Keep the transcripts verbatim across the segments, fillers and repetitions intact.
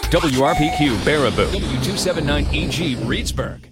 W R P Q Baraboo, W two seventy-nine E G Reedsburg.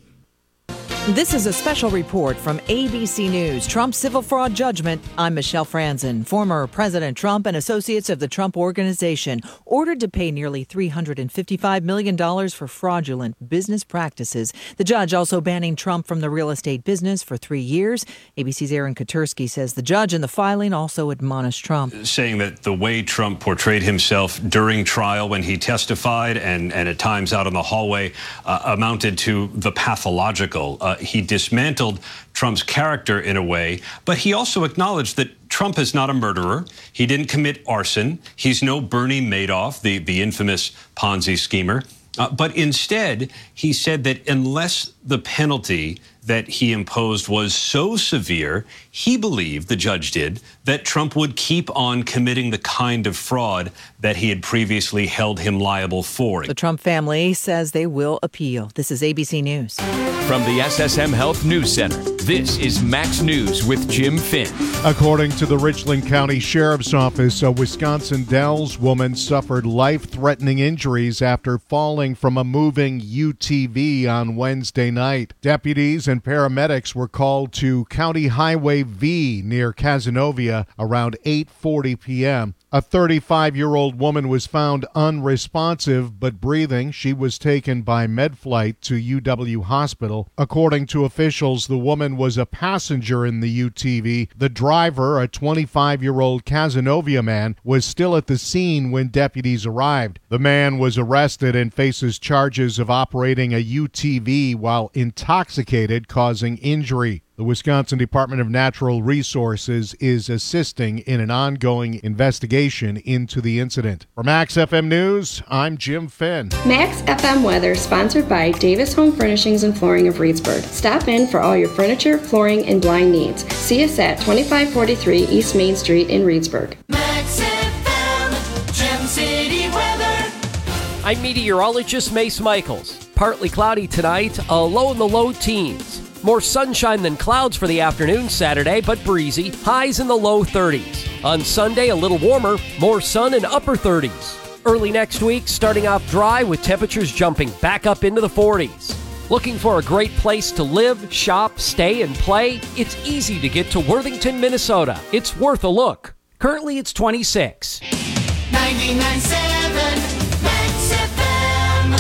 This is a special report from A B C News, Trump's civil fraud judgment. I'm Michelle Franzen. Former President Trump and associates of the Trump Organization ordered to pay nearly three hundred fifty-five million dollars for fraudulent business practices. The judge also banning Trump from the real estate business for three years. A B C's Aaron Katersky says the judge in the filing also admonished Trump, saying that the way Trump portrayed himself during trial when he testified and, and at times out in the hallway uh, amounted to the pathological. Uh, He dismantled Trump's character in a way, but he also acknowledged that Trump is not a murderer. He didn't commit arson. He's no Bernie Madoff, the, the infamous Ponzi schemer. Uh, but instead, he said that unless the penalty that he imposed was so severe, he believed, the judge did, that Trump would keep on committing the kind of fraud that he had previously held him liable for. The Trump family says they will appeal. This is A B C News. From the S S M Health News Center, this is Max News with Jim Finn. According to the Richland County Sheriff's Office, a Wisconsin Dells woman suffered life-threatening injuries after falling from a moving U T V on Wednesday night. Deputies and paramedics were called to County Highway V near Cazenovia around eight forty p.m. A thirty-five-year-old woman was found unresponsive but breathing. She was taken by MedFlight to U W Hospital. According to officials, the woman was a passenger in the U T V. The driver, a twenty-five-year-old Cazenovia man, was still at the scene when deputies arrived. The man was arrested and faces charges of operating a U T V while intoxicated, causing injury. The Wisconsin Department of Natural Resources is assisting in an ongoing investigation into the incident. For Max F M News, I'm Jim Finn. Max F M weather sponsored by Davis Home Furnishings and Flooring of Reedsburg. Stop in for all your furniture, flooring, and blind needs. See us at twenty-five forty-three East Main Street in Reedsburg. Max F M, Gem City weather. I'm meteorologist Mace Michaels. Partly cloudy tonight, a low in the low teens. More sunshine than clouds for the afternoon Saturday, but breezy. Highs in the low thirties. On Sunday, a little warmer, more sun and upper thirties. Early next week, starting off dry with temperatures jumping back up into the forties. Looking for a great place to live, shop, stay, and play? It's easy to get to Worthington, Minnesota. It's worth a look. Currently, it's twenty-six. ninety-nine point seven Max F M.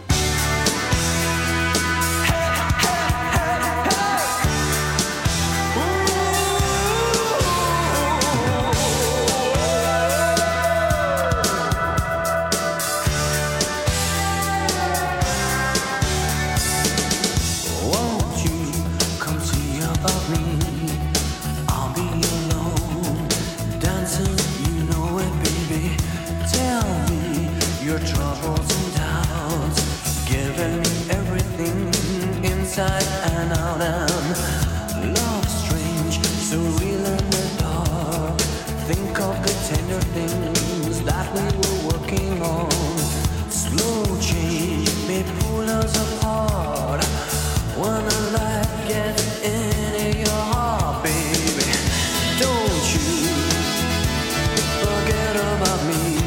Inside and out and love strange, so real in the dark. Think of the tender things that we were working on. Slow change may pull us apart. When the light gets into your heart, baby, don't you forget about me.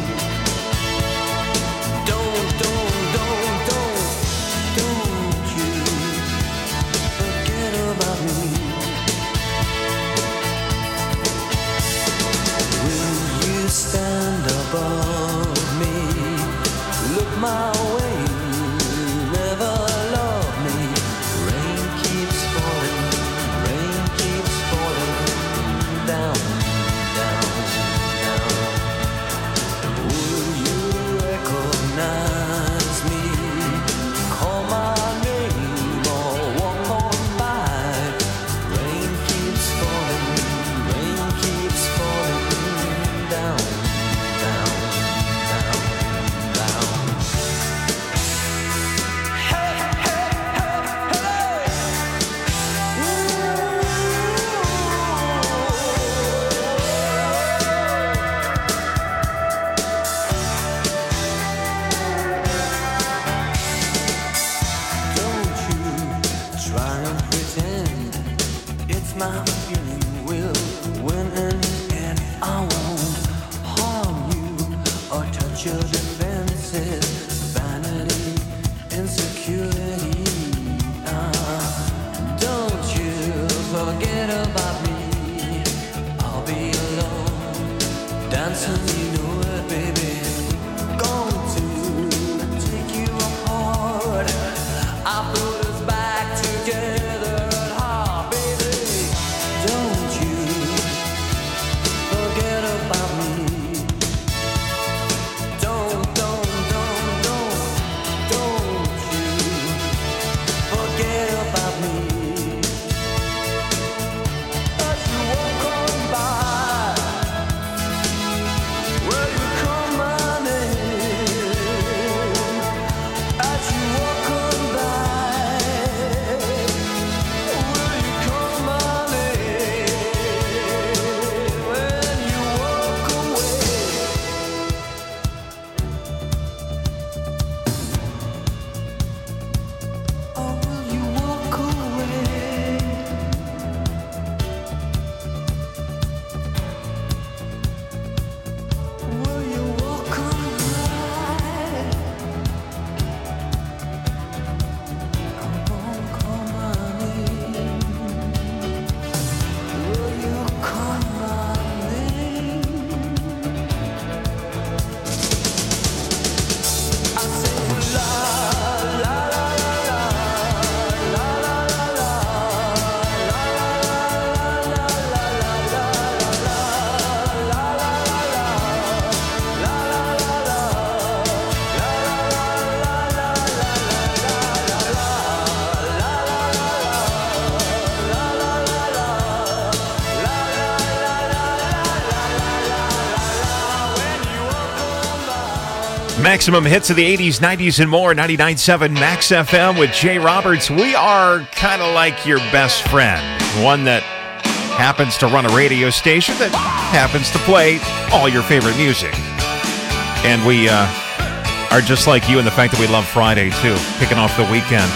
Don't, don't, don't, don't, don't you forget about me. Will you stand above me? Look my way, never love me. Rain keeps falling, rain keeps falling down, down, down. Will you recognize me? Call my name or walk on by. Rain keeps falling, rain keeps falling down, down, down, down. Maximum hits of the eighties, nineties, and more. ninety-nine point seven Max F M with Jay Roberts. We are kind of like your best friend. One that happens to run a radio station that happens to play all your favorite music. And we uh, are just like you in the fact that we love Friday, too, kicking off the weekend.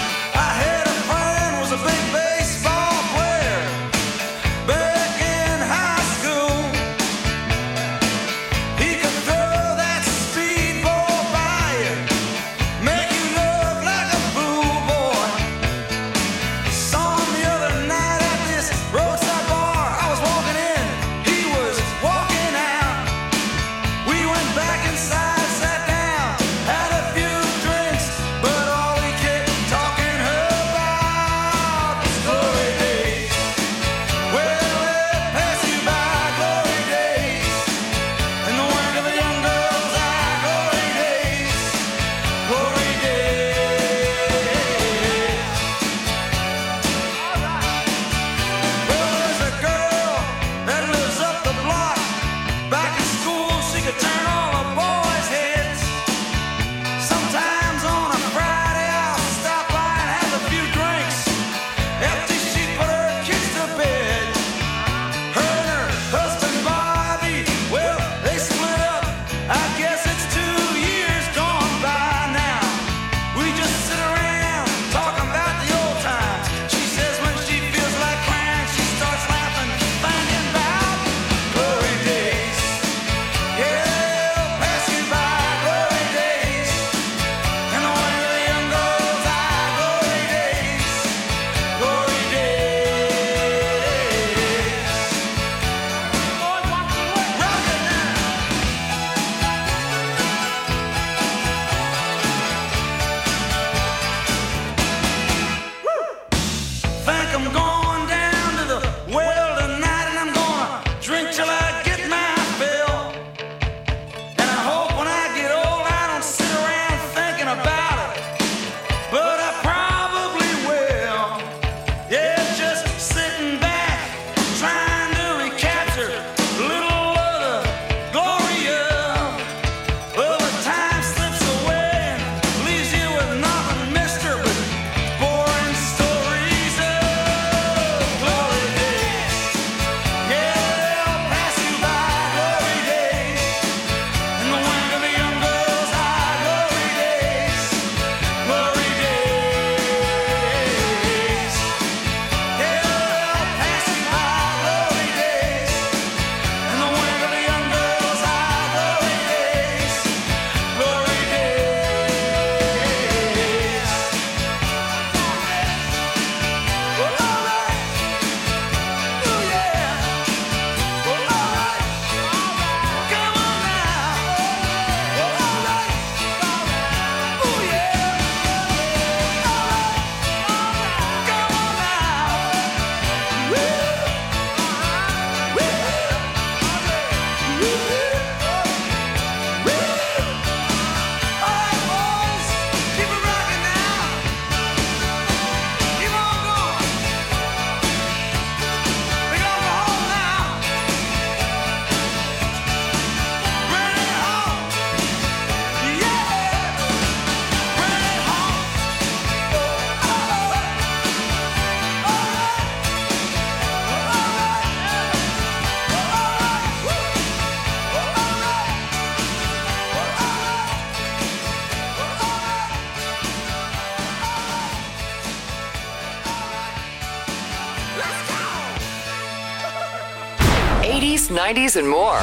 eighties, nineties, and more.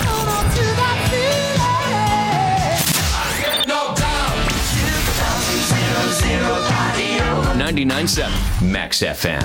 ninety-nine point seven Max F M.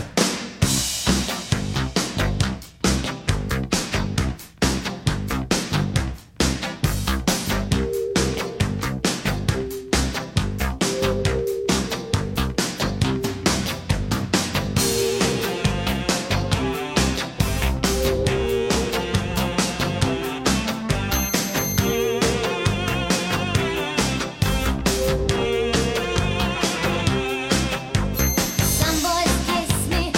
Some boys kiss me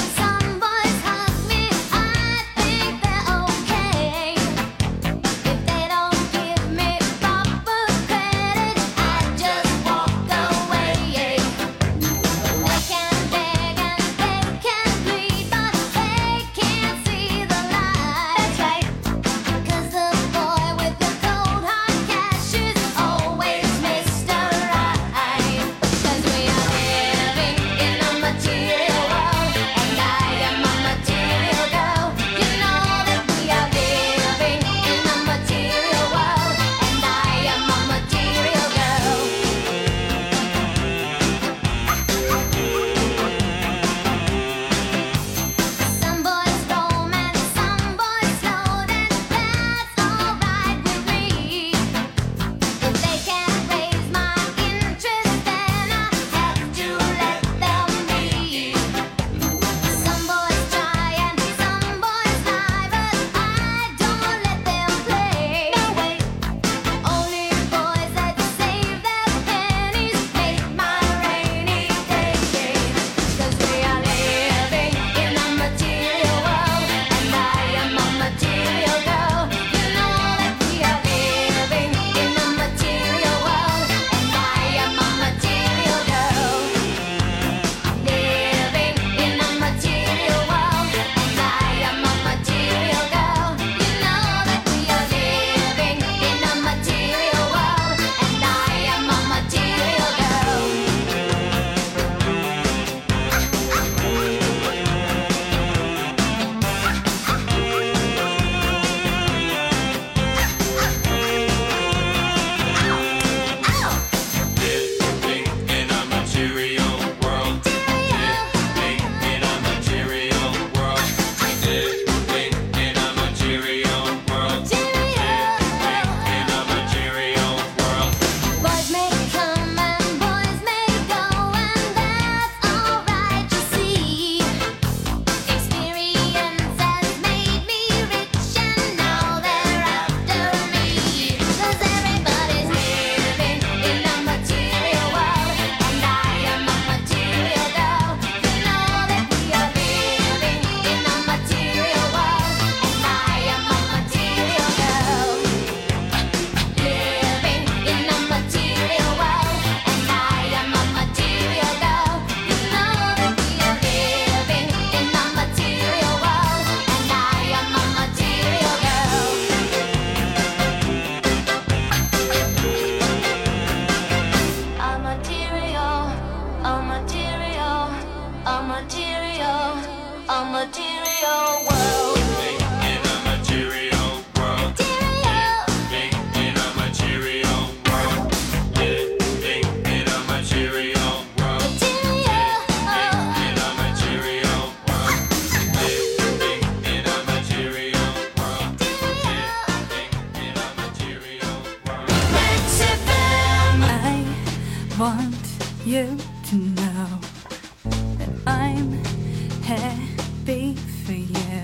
a material, a material world. In a material world. Living in a material world. Living in a material world. Living in a material world. Living in a material world. Living in a material world. Max F M. I want you to know that I'm happy for you.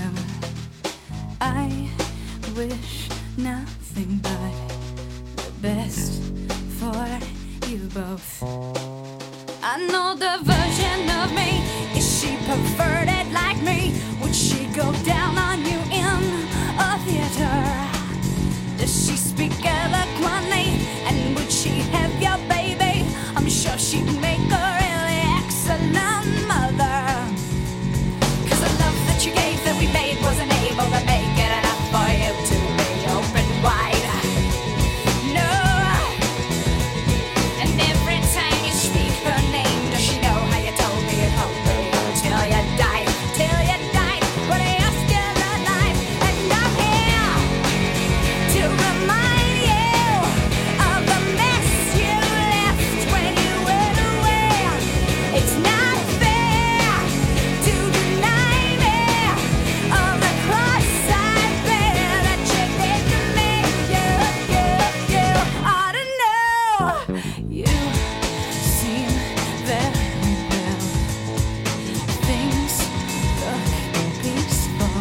I wish nothing but the best for you both. I know the version of me. Is she perverted like me? Would she go down on you in a theater? Does she speak eloquently? And would she have your baby? I'm sure she'd make a really excellent mother. Cause the love that you gave that we made wasn't able to make it enough for you to be open wide. No. And every time you speak her name, does she know how you told me you'd hold me until you died? Till you died, but you're still alive. And I'm here to remind you of the mess you left when you went away. It's not fair to deny me of the cross I bear that you did to me. You, you, you ought to know. You seem very well. Things look peaceful.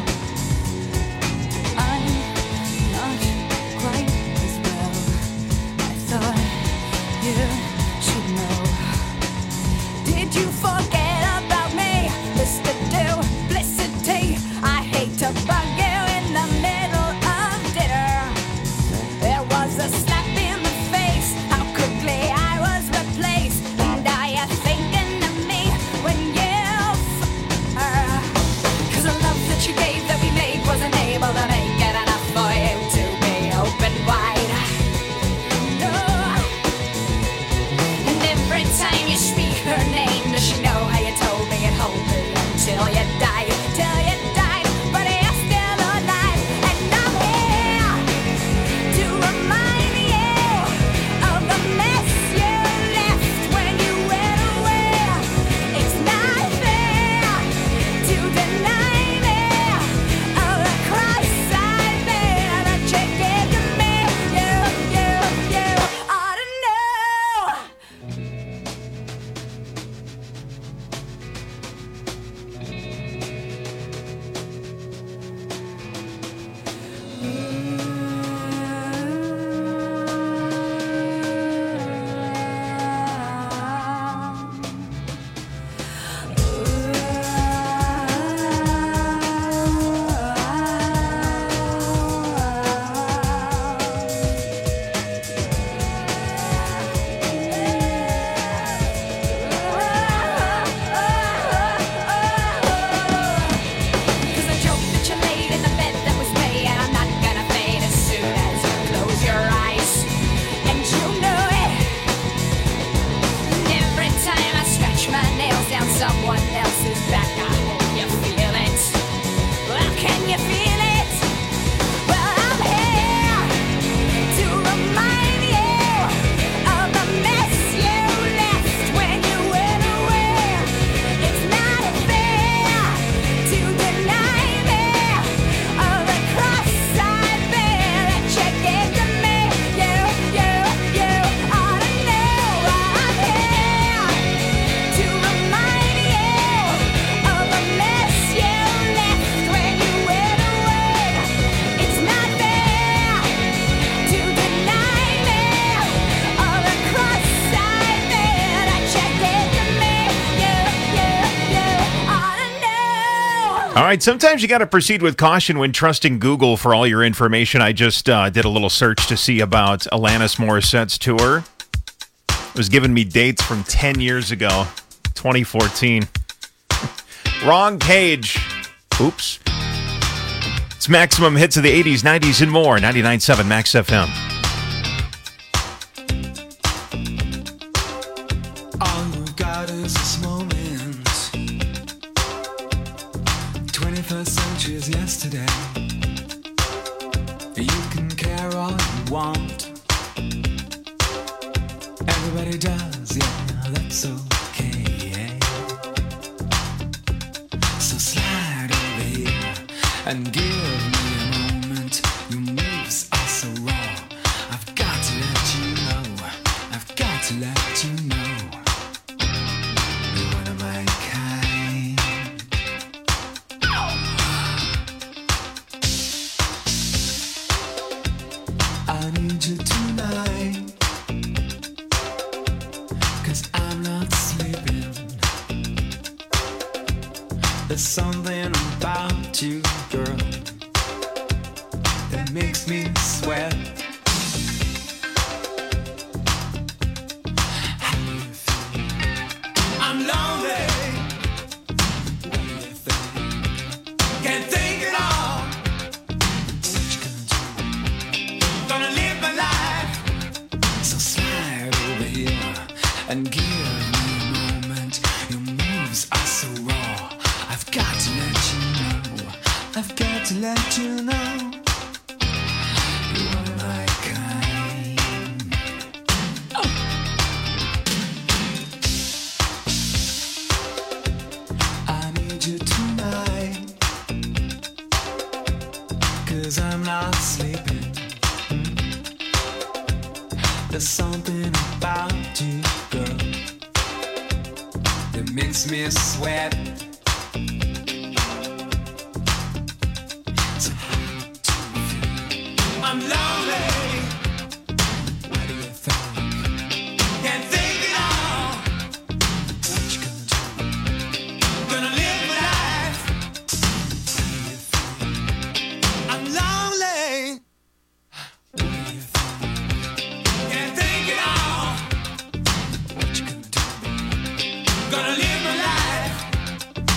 I'm not quite as well. I thought you should know. Did you forget about me, Mister Duplicity? I hate to bug you in the middle of dinner. There was a slap in the face, how quickly I was replaced. And are you thinking of me when you f*** her? Cause the love that you gave that we made wasn't able to make it enough for you to be open wide. No. And every time you speak her name, does she know how you told me you'd hold me until you died? Till you died, but you're still alive. And I'm here to remind you of the mess you left when you went away. It's not fair to deny me of the cross I bear that you gave to me. You, you, you ought to know. Cause the joke that you laid in the bed that was me, and I'm not gonna fade as soon as you close your eyes. And you know it. And every time I scratch my nails down someone else's back, I hope you feel it. Well, can you feel it? Well, I'm here to remind you of the mess you left when you went away. It's not fair to deny me of the cross I bear that you gave to me. You, you, you ought to know. I'm here to remind you of the mess you left when you went away. It's not fair to deny me of the cross I bear that you gave to me. You, you, you ought to know. All right, sometimes you got to proceed with caution when trusting Google for all your information. I just uh, did a little search to see about Alanis Morissette's tour. It was giving me dates from ten years ago, twenty fourteen. Wrong page. Oops. It's Maximum Hits of the eighties, nineties, and more. ninety-nine point seven Max F M. All you got is this moment. it's okay. So slide over here and give me a moment. Your moves are so raw. I've got to let you know. I've got to let you know. You're one of my kind. I need you tonight, 'cause I'm not sleeping. There's something about you, girl, that makes me sweat. How do you feel? I'm lonely. What do you think? Can't think at all. What you gonna do? Gonna live my life. So slide over here and give me a moment. Your moves are so raw. I've got to let you know. I've got to let you know. You are my kind. Oh. I need you tonight, 'cause I'm not sleeping. There's something about you, girl, that makes me sweat. So how do you feel? I'm lonely. What do you think? Can't think at all. What you gonna do? Gonna live my life. How do you feel? I'm lonely. What do you think? Can't think at all. What you gonna do? Gonna live my life.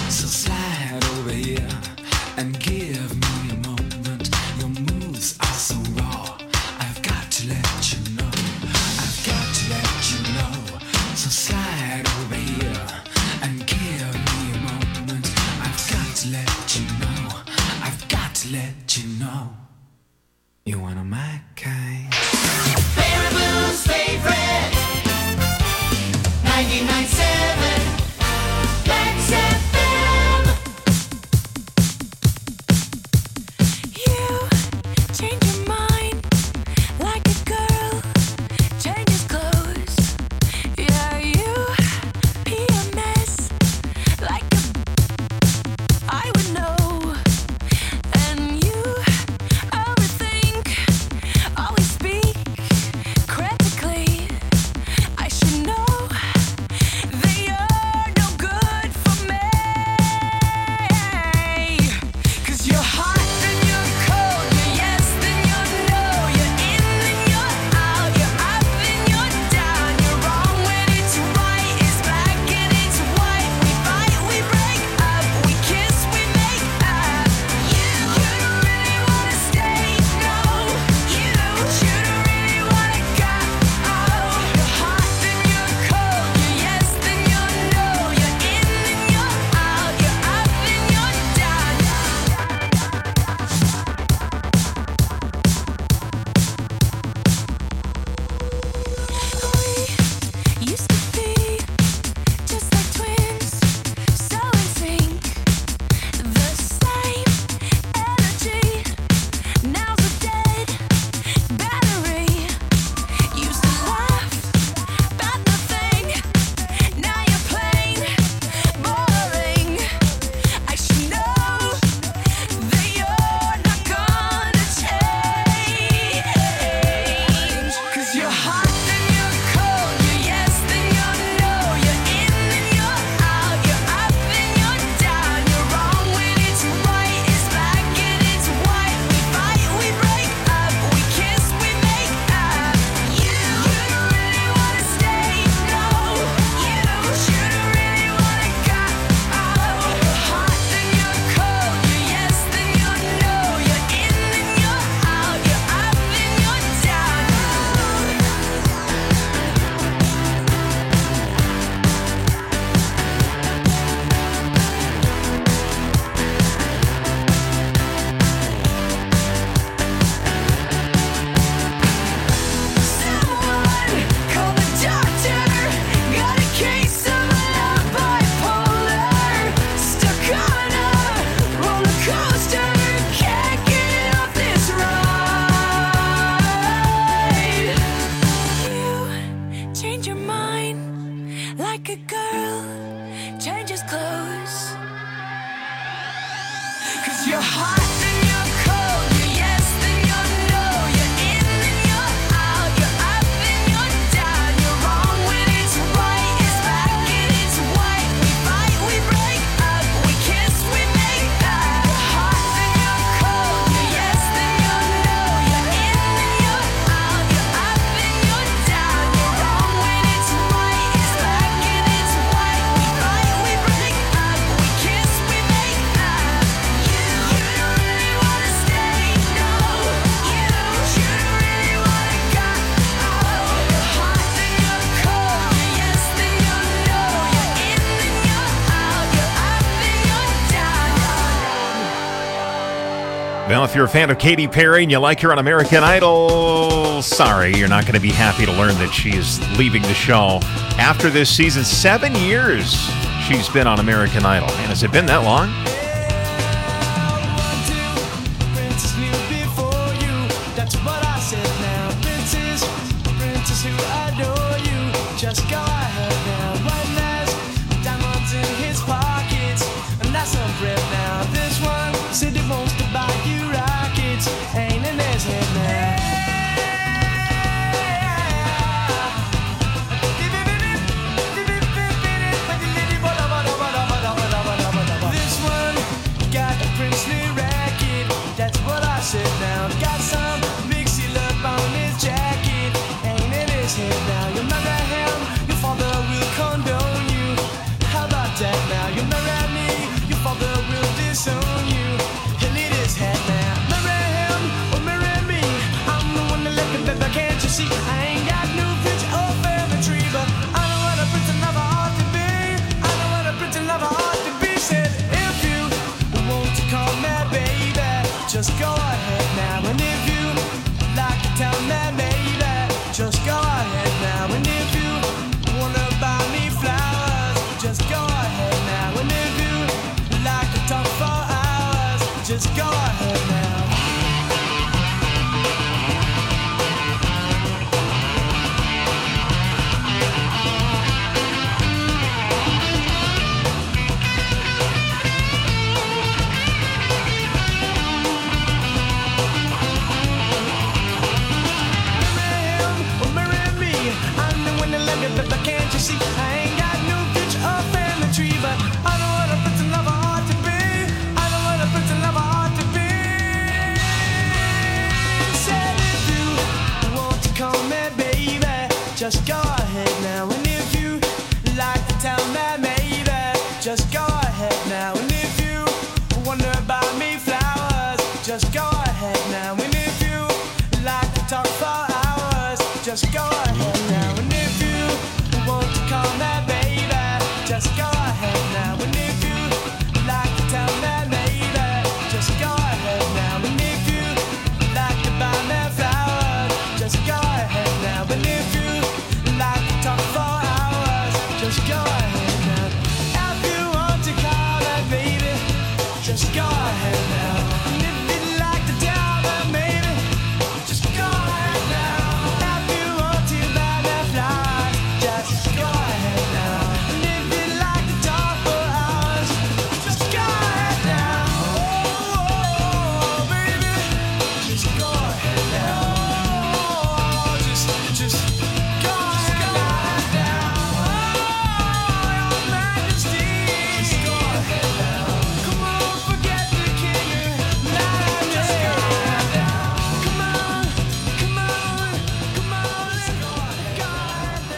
world changes close. 'Cause you're hot and you're cold, you're yes then you're no, you're in and you're out, you're up and you're down, you're wrong when it's right, it's black and it's white. We fight, we break up, we kiss, we make up. You're hot and you're cold, you're yes then you're no, you're in and you're out, you're up and you're down, you're wrong when it's right, it's black and it's white. We fight, we break up, we kiss, we make up. You, you don't really wanna stay, no. You, you don't really wanna go. Oh, you're hot then you're cold, you're yes then you're no, you're in and you're out, you're up and you're down. Well, if you're a fan of Katy Perry and you like her on American Idol, sorry, you're not going to be happy to learn that she is leaving the show after this season. Seven years she's been on American Idol. Man, has it been that long? Princess knew before you. That's what I said now. Princess, princess who adore you. Just go ahead now. One has diamonds in his pockets, and that's some bread now. This one said he wants to buy you rockets. Ain't in his head now. This one got a princely racket. That's what I said now. Got some big seal up on his jacket. Ain't in his head now. You marry him, your father will condone you. How about that now? You marry me, your father will disown you. He'll eat his head now. Marry him or marry me. I'm the one that left him, baby, can't you see? I ain't got no bridge or family tree, but I know what a prince and lover ought to be. I know what a prince and lover ought to be. Said if you want to call me baby, just go ahead now. And if you like to tell me maybe, just go ahead now. And if you wanna buy me flowers, just go ahead now. And if you like to talk for hours, just go ahead now. Marry him or marry me. I'm the one that left you, but can't you see? I ain't got no bitch or family tree, but I know what a prince and lover ought to be. I know what a prince and lover ought to be. Said if you want to call me baby, just go ahead now. And if you like to tell me maybe, just go ahead now. And if you wonder about me flowers, just go ahead now. And if you like to talk for hours, just go ahead now. And if you want to call me baby, just go ahead now. And if you like to tell me maybe, just go ahead now. And if you like to buy me flowers, just go ahead now. And if you like to talk for hours, just go ahead now. If you want to call me baby, just go ahead now. And if you'd like to tell me maybe, just go ahead now. If you want to buy me flowers, just go ahead now. And if you'd like to talk for hours, just go ahead now. Oh, baby, just go ahead now. Oh, just, just go ahead now. Oh, your Majesty, just go ahead now. Come on, forget the king. Now just go ahead now. Come on, come on, come on, let's go ahead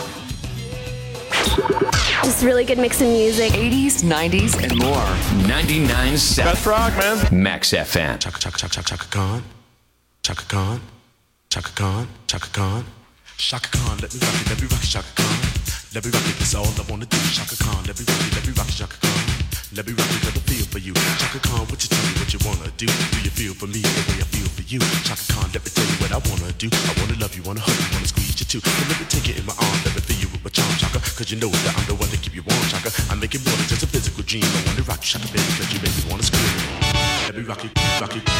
now. Just really good mix of music. eighties, nineties, and more. ninety-nine point seven Best rock, man. Max F M. Chaka Chaka Chaka Chaka Chaka Khan, Chaka Khan, Chaka Khan, Chaka Khan, Chaka Khan. Let me rock it, let me rock it, Chaka Khan. Let me rock it, that's all I wanna do. Chaka Khan, let me rock it, let me rock it, Chaka Khan. Let me rock it, let me feel for you. Chaka Khan, what you tell me what you wanna do? Do you feel for me the way I feel for you? Chaka Khan, let me tell you what I wanna do. I wanna love you, wanna hug you, wanna squeeze you too. So let me take it in my arms, let me feel you with my charm, Chaka. Cause you know that I'm the one to keep you warm, Chaka. I make it more than just a physical dream. I wanna rock you, Chaka, baby, cause you make me wanna scream. Let me rock it, rock it.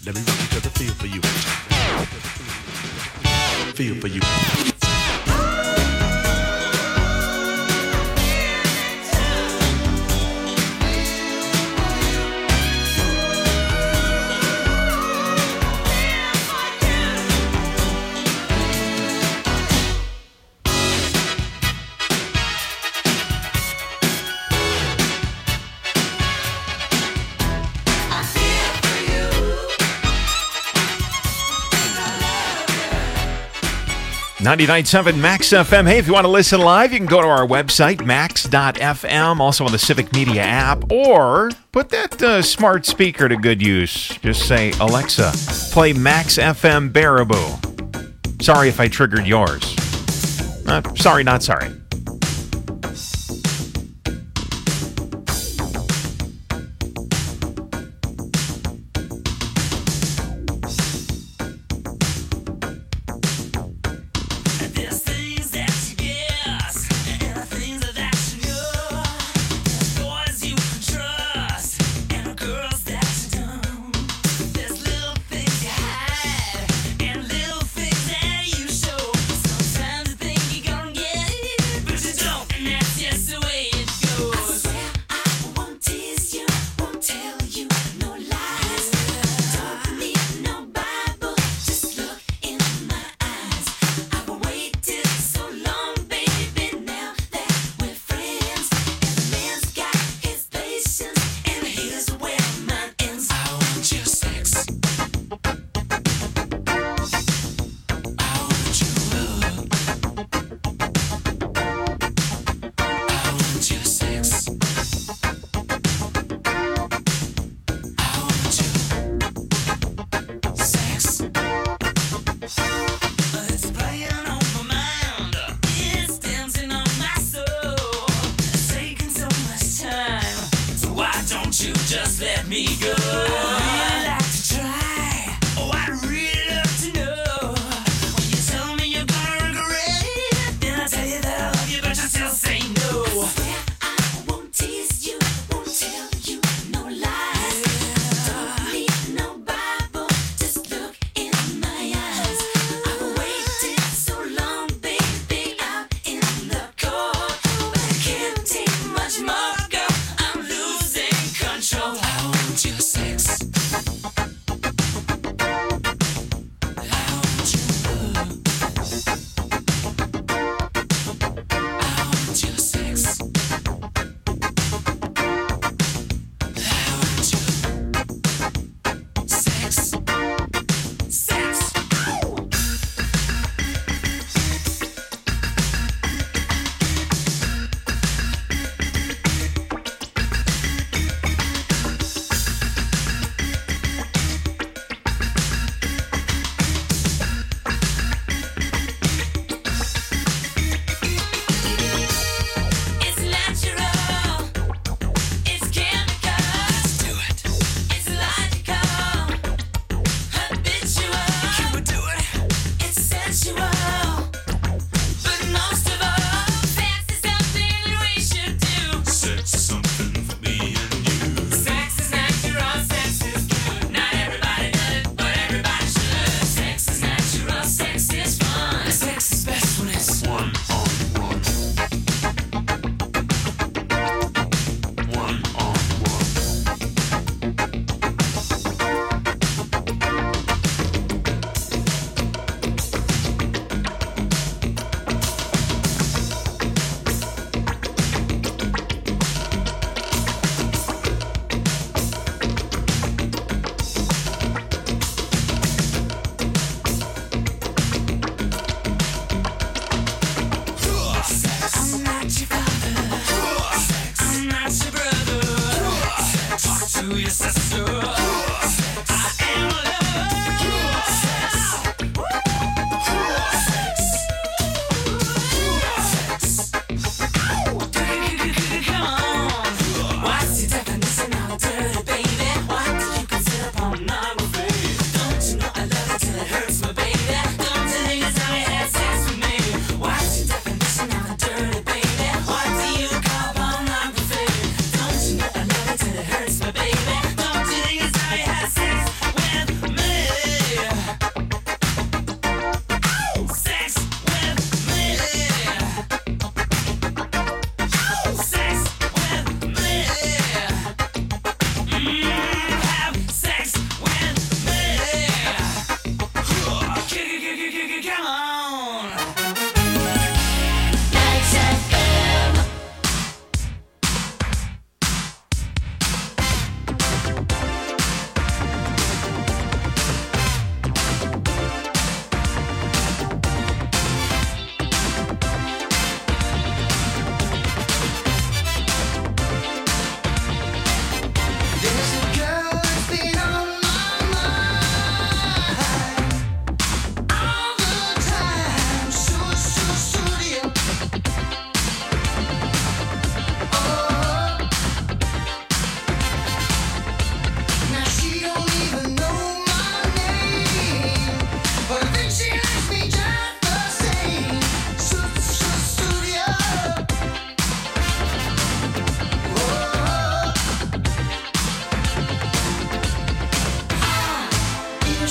Let me rock because I feel for you. Feel for you. ninety-nine point seven Max F M. Hey, if you want to listen live, you can go to our website, max dot f m, also on the Civic Media app, or put that uh, smart speaker to good use. Just say, Alexa, play Max F M Baraboo. Sorry if I triggered yours. Uh, sorry, not sorry.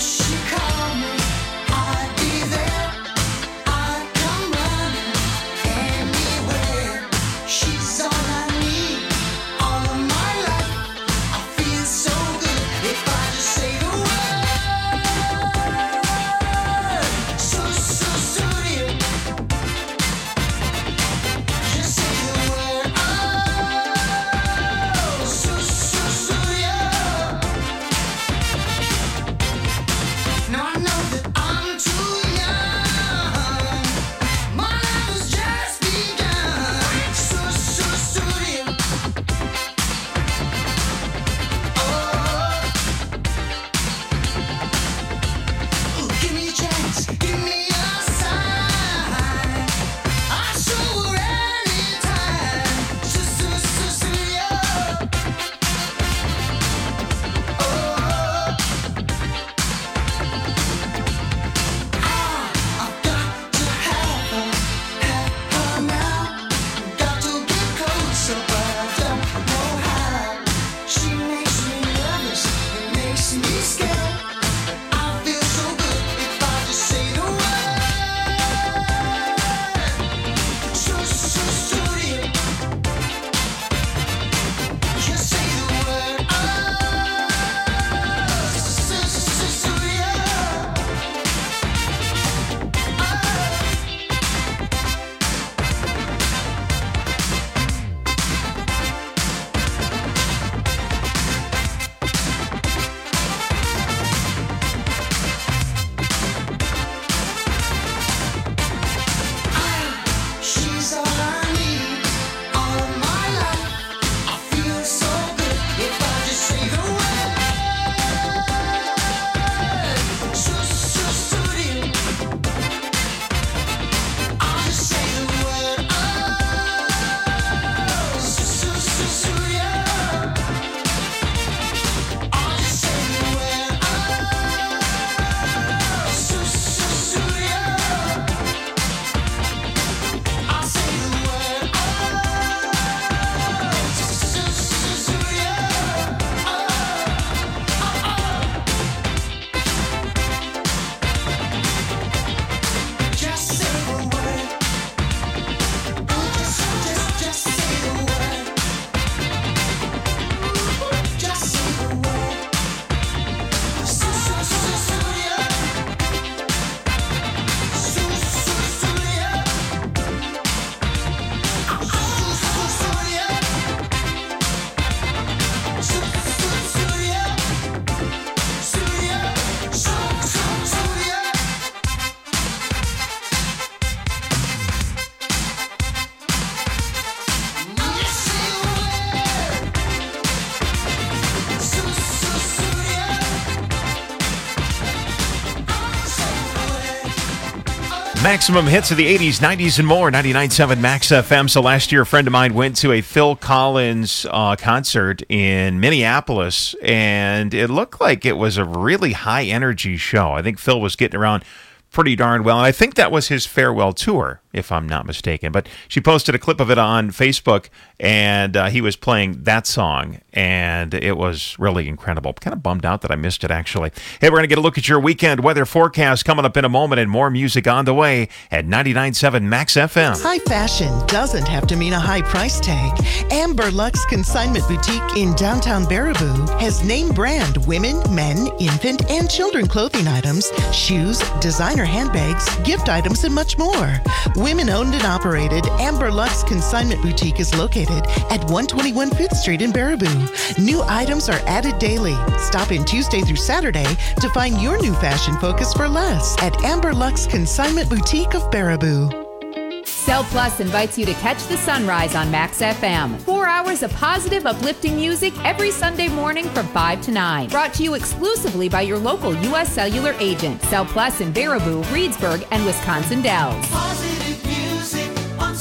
Maximum hits of the eighties, nineties, and more. ninety-nine point seven Max F M. So last year, a friend of mine went to a Phil Collins uh, concert in Minneapolis, and it looked like it was a really high-energy show. I think Phil was getting around pretty darn well, and I think that was his farewell tour, if I'm not mistaken. But she posted a clip of it on Facebook, and uh, he was playing that song, and it was really incredible. Kind of bummed out that I missed it, actually. Hey, we're going to get a look at your weekend weather forecast coming up in a moment, and more music on the way at ninety-nine point seven Max F M. High fashion doesn't have to mean a high price tag. Amber Lux Consignment Boutique in downtown Baraboo has name brand women, men, infant, and children clothing items, shoes, designer handbags, gift items, and much more. Women owned and operated, Amber Lux Consignment Boutique is located at one twenty-one Fifth Street in Baraboo. New items are added daily. Stop in Tuesday through Saturday to find your new fashion focus for less at Amber Lux Consignment Boutique of Baraboo. Cell Plus invites you to catch the sunrise on Max F M. Four hours of positive, uplifting music every Sunday morning from five to nine. Brought to you exclusively by your local U S Cellular agent. Cell Plus in Baraboo, Reedsburg, and Wisconsin Dells. Positive music on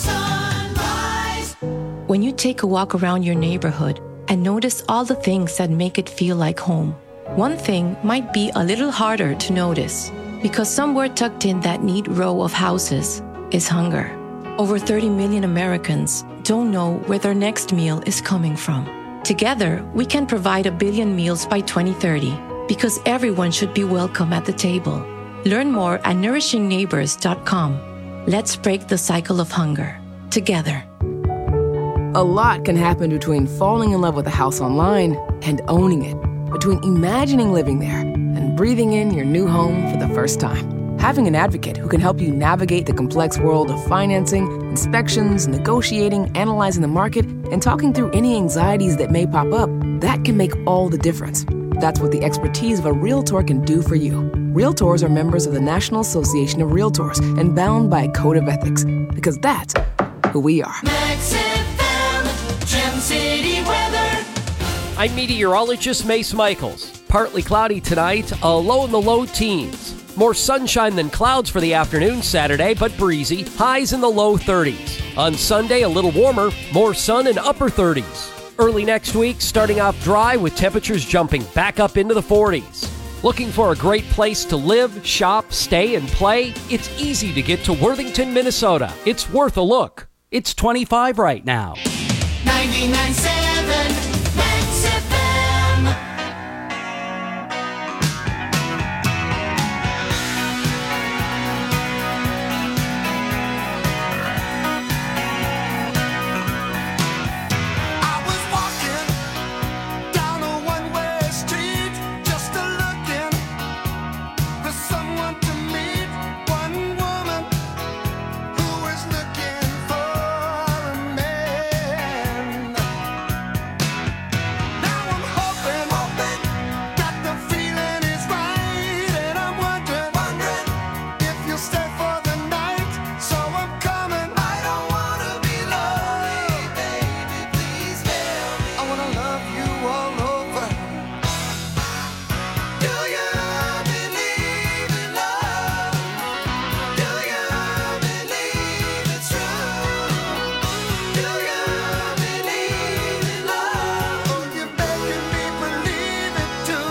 Sunrise. When you take a walk around your neighborhood and notice all the things that make it feel like home, one thing might be a little harder to notice because somewhere tucked in that neat row of houses is hunger. Over thirty million Americans don't know where their next meal is coming from. Together, we can provide a billion meals by twenty thirty. because everyone should be welcome at the table. Learn more at nourishing neighbors dot com. Let's break the cycle of hunger together. A lot can happen between falling in love with a house online and owning it, between imagining living there and breathing in your new home for the first time. Having an advocate who can help you navigate the complex world of financing, inspections, negotiating, analyzing the market, and talking through any anxieties that may pop up, that can make all the difference. That's what the expertise of a Realtor can do for you. Realtors are members of the National Association of Realtors and bound by a code of ethics, because that's who we are. Max F M, Gem City weather. I'm meteorologist Mace Michaels. Partly cloudy tonight, a low in the low teens. More sunshine than clouds for the afternoon Saturday, but breezy, highs in the low thirties. On Sunday, a little warmer, more sun and upper thirties. Early next week, starting off dry with temperatures jumping back up into the forties. Looking for a great place to live, shop, stay, and play? It's easy to get to Worthington, Minnesota. It's worth a look. It's twenty-five right now. ninety-nine point seven Max F M. I was walking down a one-way street, just a looking for someone to meet. One woman who was looking for a man. Now I'm hoping, hoping that the feeling is right, and I'm wondering, wondering if you'll stay for the night. So I'm coming. I don't wanna be lonely, baby. Please tell me. I wanna love you all over. Do you believe in love? Do you believe it's true? Do you believe in love? Oh, you're making me believe it too.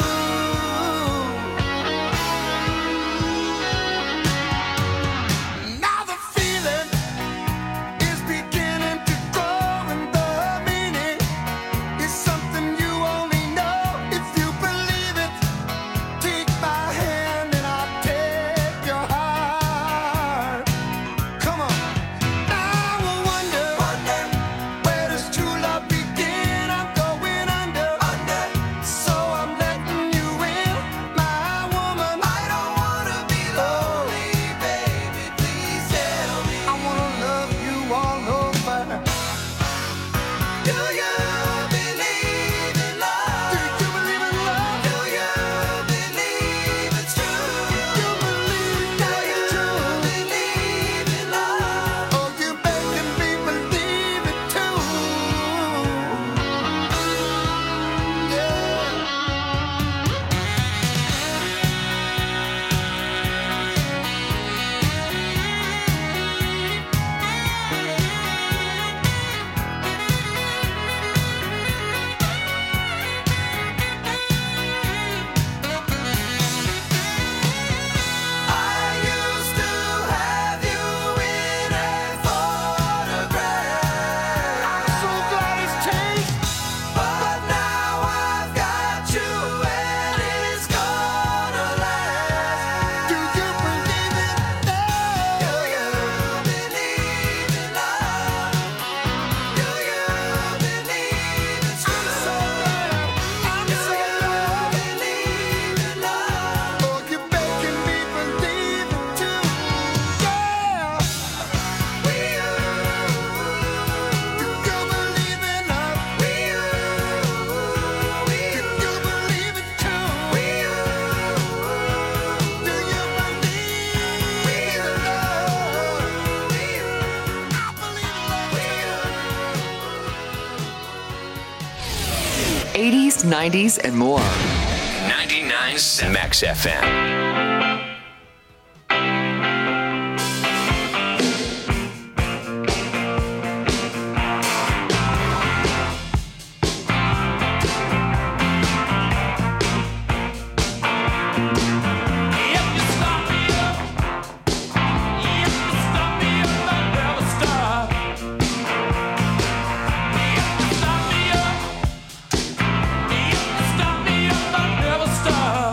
Now the feeling is beginning to grow, and the meaning is something you only know if you believe it. Take my hand and I'll take your heart. Come on. Now I wonder, wonder where does true love begin? I'm going under, under. So I'm letting you in, my woman. I don't wanna be lonely, baby. Please tell me. I wanna love you all over. Do you believe in love? Do you believe in love? Do you believe it's true? Do you believe that it's true? Believe in love? Oh, you're making me believe it too. I used to have you in a photograph. I'm so glad it's changed, but now I've got you and it's gonna last. Do you believe in love? Do you believe in love? Do you believe it's true? I'm so glad, I'm so glad. Believe in love. Oh, you're making me believe it too. Yeah. We do you believe in love? We do you believe it too? We do you believe in love? eighties, nineties, and more. ninety-nine Max F M. Stop me up, I'll never stop.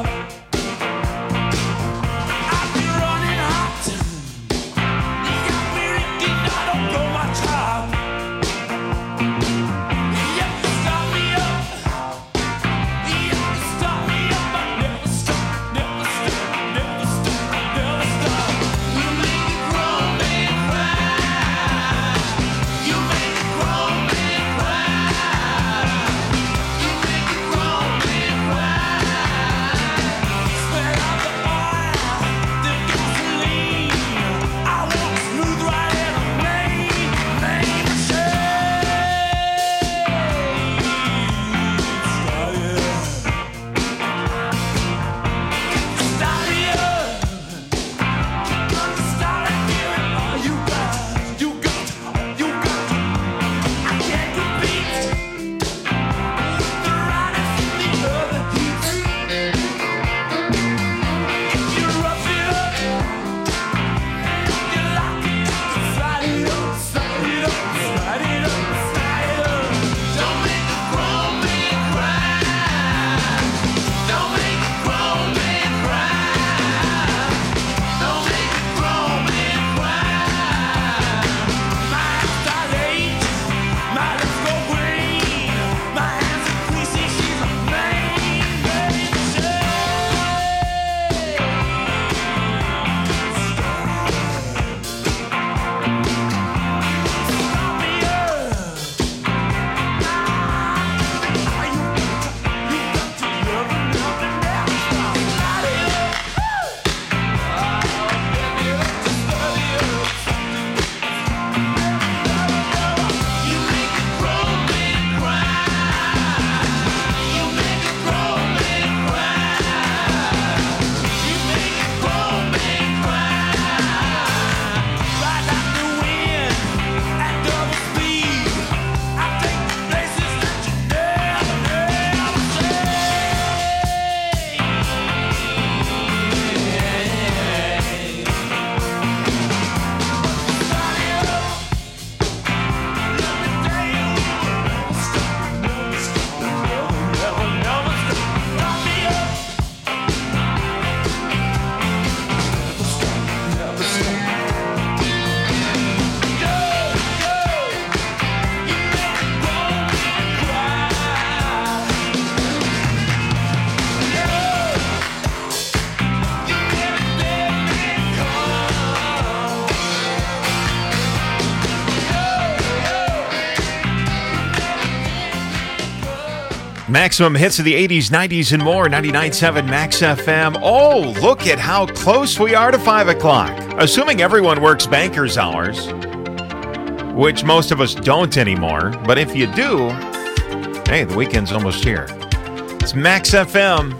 Maximum hits of the eighties, nineties, and more. ninety-nine point seven Max F M. Oh, look at how close we are to five o'clock. Assuming everyone works banker's hours, which most of us don't anymore. But if you do, hey, the weekend's almost here. It's Max F M.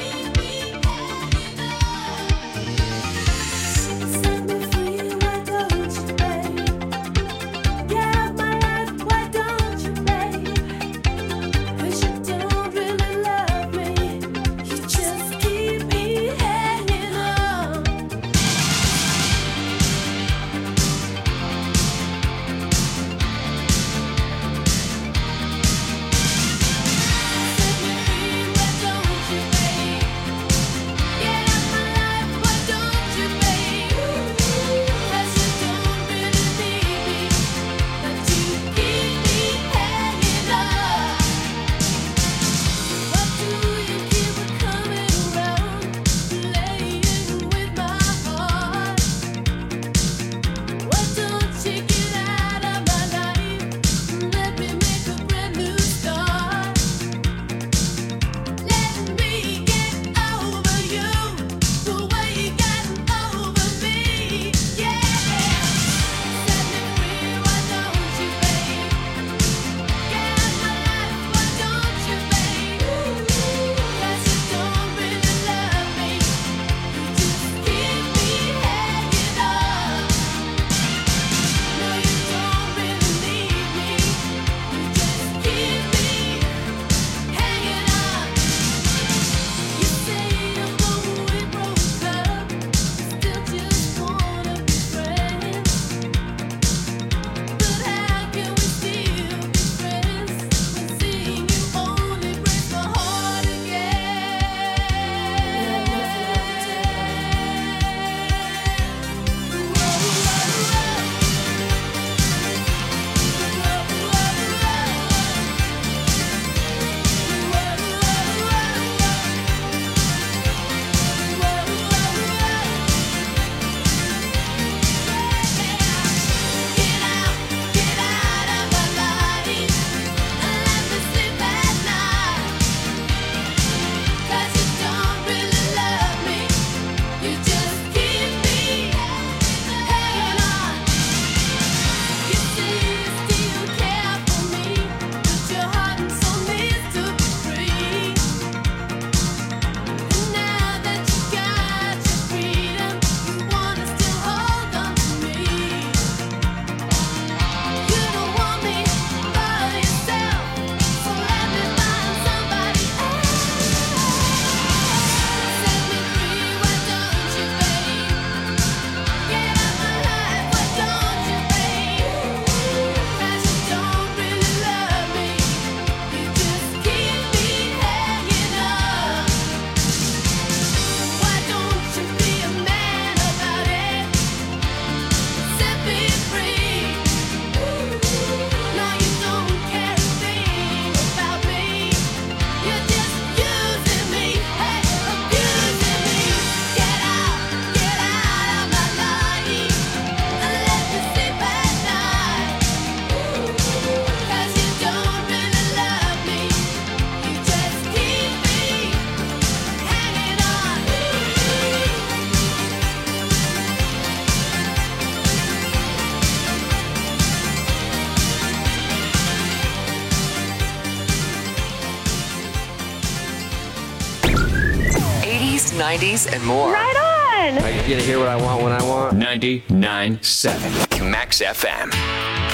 nineties, and more. Right on! I get to hear what I want when I want. ninety-nine point seven Max F M.